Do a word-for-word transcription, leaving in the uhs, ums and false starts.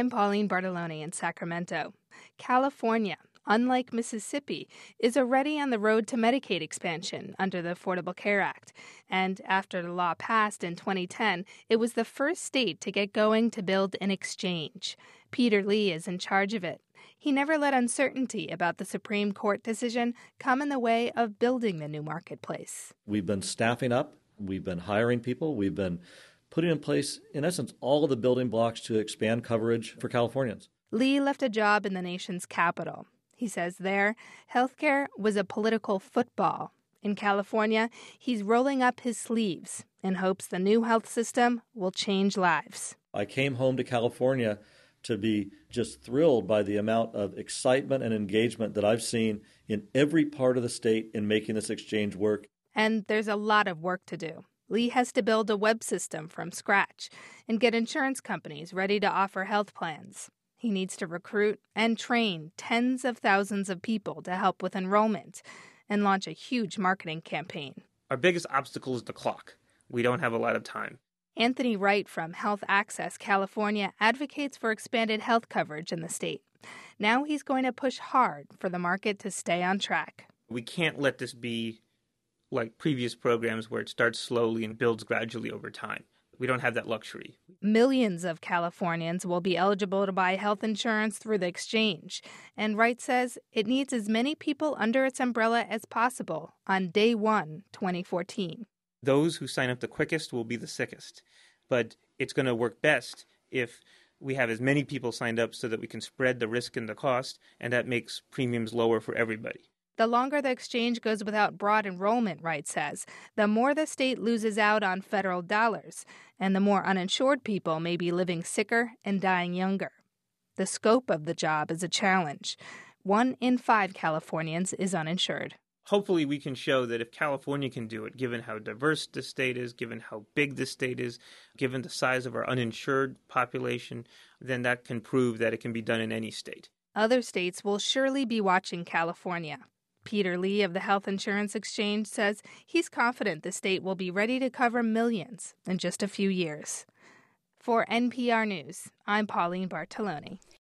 I'm Pauline Bartolone in Sacramento. California, unlike Mississippi, is already on the road to Medicaid expansion under the Affordable Care Act. And after the law passed in twenty ten, it was the first state to get going to build an exchange. Peter Lee is in charge of it. He never let uncertainty about the Supreme Court decision come in the way of building the new marketplace. We've been staffing up. We've been hiring people. We've been putting in place, in essence, all of the building blocks to expand coverage for Californians. Lee left a job in the nation's capital. He says there, healthcare was a political football. In California, he's rolling up his sleeves in hopes the new health system will change lives. I came home to California to be just thrilled by the amount of excitement and engagement that I've seen in every part of the state in making this exchange work. And there's a lot of work to do. Lee has to build a web system from scratch and get insurance companies ready to offer health plans. He needs to recruit and train tens of thousands of people to help with enrollment and launch a huge marketing campaign. Our biggest obstacle is the clock. We don't have a lot of time. Anthony Wright from Health Access California advocates for expanded health coverage in the state. Now he's going to push hard for the market to stay on track. We can't let this be like previous programs where it starts slowly and builds gradually over time. We don't have that luxury. Millions of Californians will be eligible to buy health insurance through the exchange. And Wright says it needs as many people under its umbrella as possible on day one, twenty fourteen. Those who sign up the quickest will be the sickest. But it's going to work best if we have as many people signed up so that we can spread the risk and the cost, and that makes premiums lower for everybody. The longer the exchange goes without broad enrollment, Wright says, the more the state loses out on federal dollars, and the more uninsured people may be living sicker and dying younger. The scope of the job is a challenge. One in five Californians is uninsured. Hopefully we can show that if California can do it, given how diverse the state is, given how big the state is, given the size of our uninsured population, then that can prove that it can be done in any state. Other states will surely be watching California. Peter Lee of the Health Insurance Exchange says he's confident the state will be ready to cover millions in just a few years. For N P R News, I'm Pauline Bartolone.